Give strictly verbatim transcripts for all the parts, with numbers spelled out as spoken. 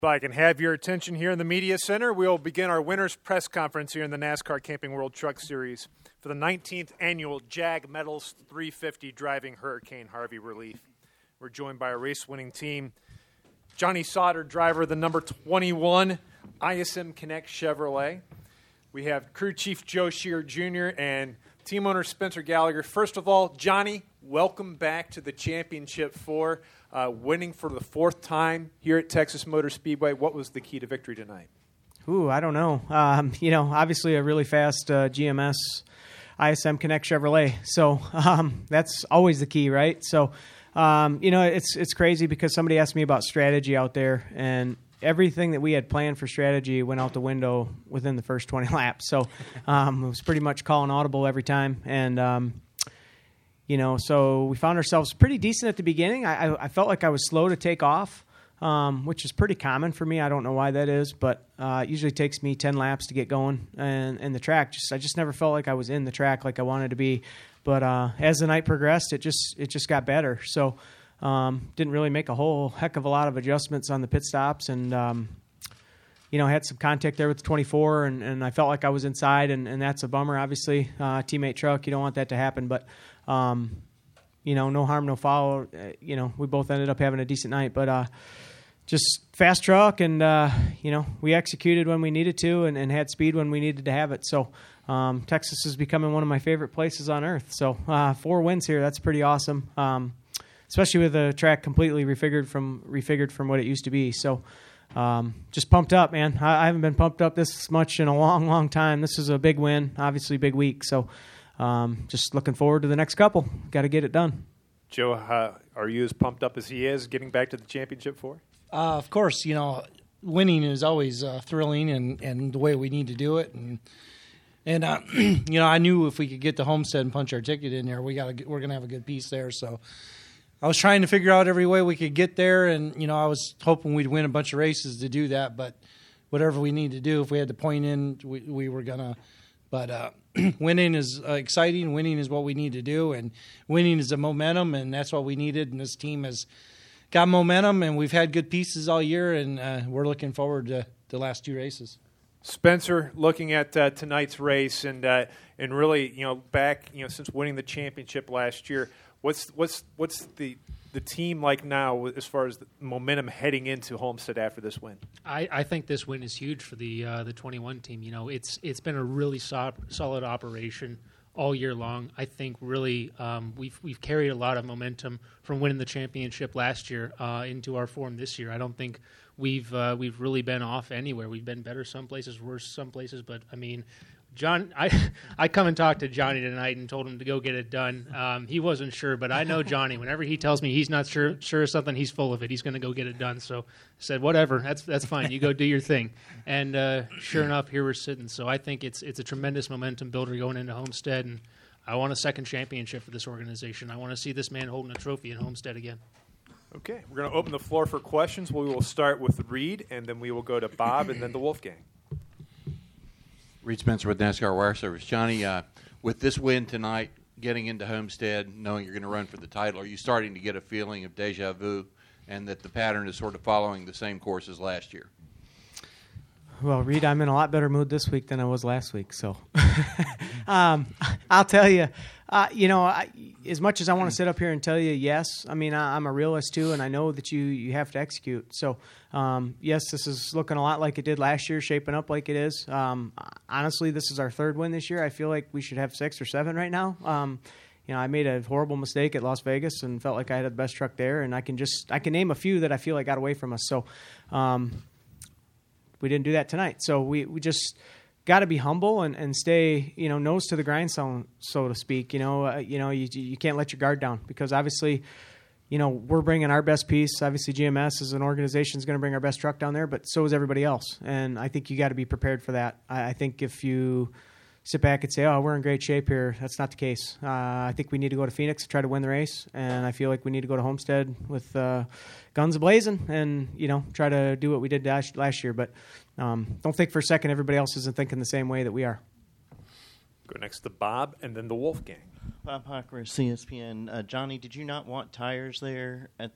If I can have your attention here in the Media Center, we'll begin our winner's press conference here in the NASCAR Camping World Truck Series for the nineteenth annual Jag Metals three fifty Driving Hurricane Harvey Relief. We're joined by a race-winning team. Johnny Sauter, driver of the number twenty-one I S M Connect Chevrolet. We have crew chief Joe Shear Junior and team owner Spencer Gallagher. First of all, Johnny, welcome back to the Championship four. Uh, winning for the fourth time here at Texas Motor Speedway. What was the key to victory tonight? Ooh, I don't know. Um, you know, obviously a really fast uh, G M S I S M Connect Chevrolet. So um, that's always the key, right? So, um, you know, it's it's crazy because somebody asked me about strategy out there, and everything that we had planned for strategy went out the window within the first twenty laps. So um, it was pretty much calling audible every time. And, um, you know, so we found ourselves pretty decent at the beginning. I, I, I felt like I was slow to take off, um, which is pretty common for me. I don't know why that is, but uh, it usually takes me ten laps to get going. And, and the track, just I just never felt like I was in the track like I wanted to be. But uh, as the night progressed, it just it just got better. So um, didn't really make a whole heck of a lot of adjustments on the pit stops. And, um, you know, I had some contact there with the twenty-four, and, and I felt like I was inside, and, and that's a bummer, obviously. Uh, teammate truck, you don't want that to happen. But Um, you know, no harm, no foul. Uh, you know, we both ended up having a decent night, but uh, just fast truck, and uh, you know, we executed when we needed to, and, and had speed when we needed to have it. So um, Texas is becoming one of my favorite places on earth. So uh, four wins here, that's pretty awesome. Um, especially with the track completely refigured from refigured from what it used to be. So um, just pumped up, man. I, I haven't been pumped up this much in a long, long time. This is a big win, obviously big week. So. Um, just looking forward to the next couple. Got to get it done. Joe, uh, are you as pumped up as he is getting back to the championship four? Uh, of course, you know, winning is always uh, thrilling, and, and the way we need to do it. And and uh, you know, I knew if we could get to Homestead and punch our ticket in there, we got we're gonna have a good piece there. So I was trying to figure out every way we could get there, and you know, I was hoping we'd win a bunch of races to do that. But whatever we need to do, if we had to point in, we, we were gonna. But uh, winning is uh, exciting. Winning is what we need to do, and winning is the momentum, and that's what we needed. And this team has got momentum, and we've had good pieces all year, and uh, we're looking forward to the last two races. Spencer, looking at uh, tonight's race, and uh, and really, you know, back, you know, since winning the championship last year, what's what's what's the the team like now as far as the momentum heading into Homestead after this win? I, I think this win is huge for the uh, the twenty-one team. You know, it's it's been a really so- solid operation all year long. I think really um, we've we've carried a lot of momentum from winning the championship last year uh, into our form this year. I don't think we've uh, we've really been off anywhere. We've been better some places, worse some places, but I mean. John, I I come and talked to Johnny tonight and told him to go get it done. Um, he wasn't sure, but I know Johnny. Whenever he tells me he's not sure sure of something, he's full of it. He's going to go get it done. So I said, whatever, that's that's fine. You go do your thing. And uh, sure enough, here we're sitting. So I think it's it's a tremendous momentum builder going into Homestead, and I want a second championship for this organization. I want to see this man holding a trophy in Homestead again. Okay, we're going to open the floor for questions. We will start with Reed, and then we will go to Bob, and then the Wolfgang. Reed Spencer with NASCAR Wire Service. Johnny, uh, with this win tonight, getting into Homestead, knowing you're going to run for the title, are you starting to get a feeling of deja vu and that the pattern is sort of following the same course as last year? Well, Reed, I'm in a lot better mood this week than I was last week. So um, I'll tell you, uh, you know, I, as much as I want to sit up here and tell you, yes, I mean, I, I'm a realist too, and I know that you, you have to execute. So, um, yes, this is looking a lot like it did last year, shaping up like it is. Um, honestly, this is our third win this year. I feel like we should have six or seven right now. Um, you know, I made a horrible mistake at Las Vegas and felt like I had the best truck there, and I can just I can name a few that I feel like got away from us. So, um, we didn't do that tonight. So we, we just got to be humble and, and stay, you know, nose to the grindstone, so to speak. You know, uh, you know, you you can't let your guard down because obviously, you know, we're bringing our best piece. Obviously, G M S as an organization is going to bring our best truck down there, but so is everybody else. And I think you got to be prepared for that. I, I think if you sit back and say, oh, we're in great shape here, that's not the case. Uh, I think we need to go to Phoenix to try to win the race, and I feel like we need to go to Homestead with uh, guns a-blazing and, you know, try to do what we did last, last year. But um, don't think for a second everybody else isn't thinking the same way that we are. Go next to Bob and then the Wolfgang. Bob Hocker, C S P N. Uh, Johnny, did you not want tires there at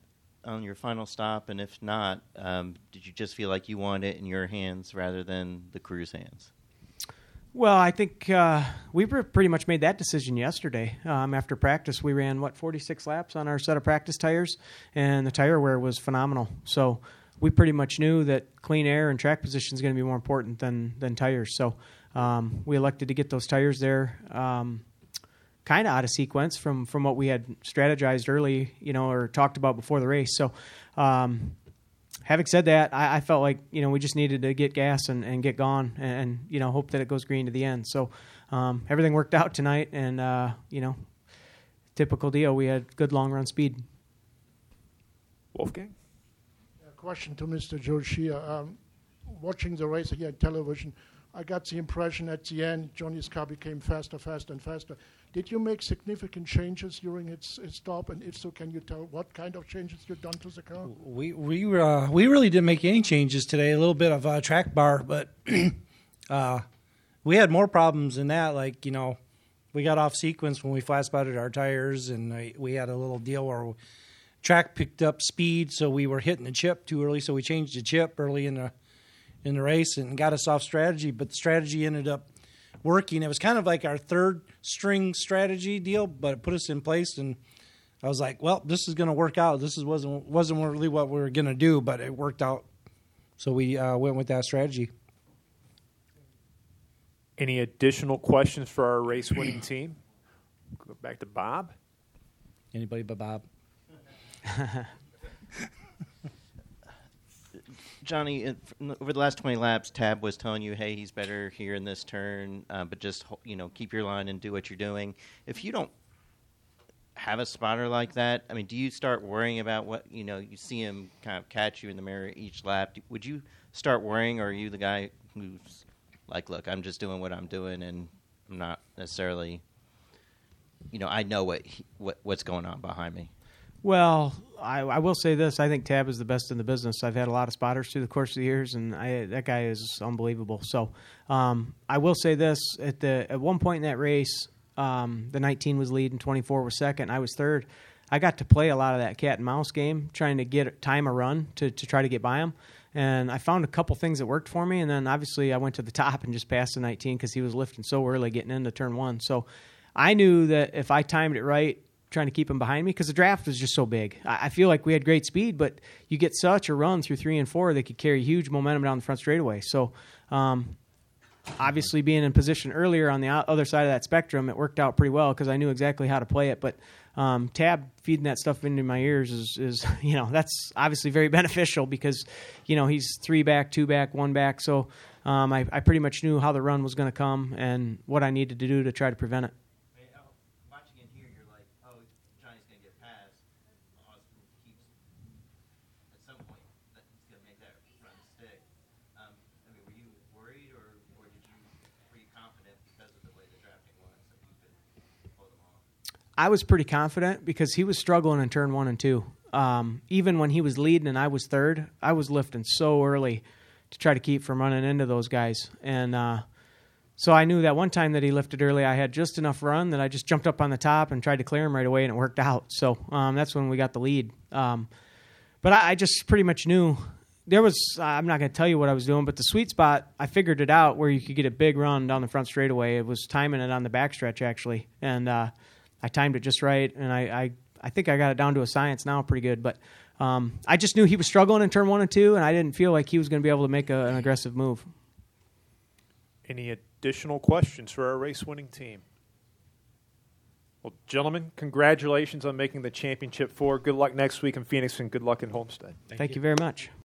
on your final stop? And if not, um, did you just feel like you wanted it in your hands rather than the crew's hands? Well, I think uh, we pretty much made that decision yesterday. Um, after practice, we ran, what, forty-six laps on our set of practice tires, and the tire wear was phenomenal. So we pretty much knew that clean air and track position is going to be more important than, than tires. So um, we elected to get those tires there um, kind of out of sequence from, from what we had strategized early, you know, or talked about before the race. So um having said that, I, I felt like, you know, we just needed to get gas and, and get gone and, and, you know, hope that it goes green to the end. So um, everything worked out tonight, and, uh, you know, typical deal. We had good long-run speed. Wolfgang? A question to Mister Joe Shea. Um, watching the race here on television, I got the impression at the end Johnny's car became faster, faster, and faster. Did you make significant changes during its, its stop? And if so, can you tell what kind of changes you've done to the car? We we uh, we really didn't make any changes today. A little bit of a track bar, but uh, we had more problems than that. Like, you know, we got off sequence when we flat spotted our tires, and we, we had a little deal where track picked up speed, so we were hitting the chip too early. So we changed the chip early in the in the race and got us off strategy. But the strategy ended up working. It was kind of like our third string strategy deal, but it put us in place, and I was like, well, this is going to work out. This is, wasn't wasn't really what we were going to do, but it worked out. So we uh, went with that strategy. Any additional questions for our race-winning team? Go back to Bob. Anybody but Bob? Johnny, over the last twenty laps, Tab was telling you, hey, he's better here in this turn, uh, but just, you know, keep your line and do what you're doing. If you don't have a spotter like that, I mean, do you start worrying about what, you know, you see him kind of catch you in the mirror each lap? Would you start worrying, or are you the guy who's like, look, I'm just doing what I'm doing, and I'm not necessarily, you know, I know what, he, what what's going on behind me? Well, I, I will say this. I think Tab is the best in the business. I've had a lot of spotters through the course of the years, and I, that guy is unbelievable. So um, I will say this. At the at one point in that race, um, the nineteen was leading, twenty-four was second, I was third. I got to play a lot of that cat and mouse game, trying to get time a run to, to try to get by him. And I found a couple things that worked for me, and then obviously I went to the top and just passed the nineteen because he was lifting so early getting into turn one. So I knew that if I timed it right, trying to keep him behind me, because the draft was just so big. I feel like we had great speed, but you get such a run through three and four that could carry huge momentum down the front straightaway. So um, obviously being in position earlier on the other side of that spectrum, it worked out pretty well because I knew exactly how to play it. But um, Tab feeding that stuff into my ears is, is, you know, that's obviously very beneficial because, you know, he's three back, two back, one back. So um, I, I pretty much knew how the run was going to come and what I needed to do to try to prevent it. I was pretty confident because he was struggling in turn one and two. Um, even when he was leading and I was third, I was lifting so early to try to keep from running into those guys. And uh, so I knew that one time that he lifted early, I had just enough run that I just jumped up on the top and tried to clear him right away, and it worked out. So um, that's when we got the lead. Um, but I, I just pretty much knew there was, I'm not going to tell you what I was doing, but the sweet spot, I figured it out where you could get a big run down the front straightaway. It was timing it on the backstretch, actually. And uh, I timed it just right, and I, I, I think I got it down to a science now pretty good. But um, I just knew he was struggling in turn one and two, and I didn't feel like he was going to be able to make a, an aggressive move. Any additional questions for our race-winning team? Well, gentlemen, congratulations on making the championship four. Good luck next week in Phoenix, and good luck in Homestead. Thank, Thank you. you very much.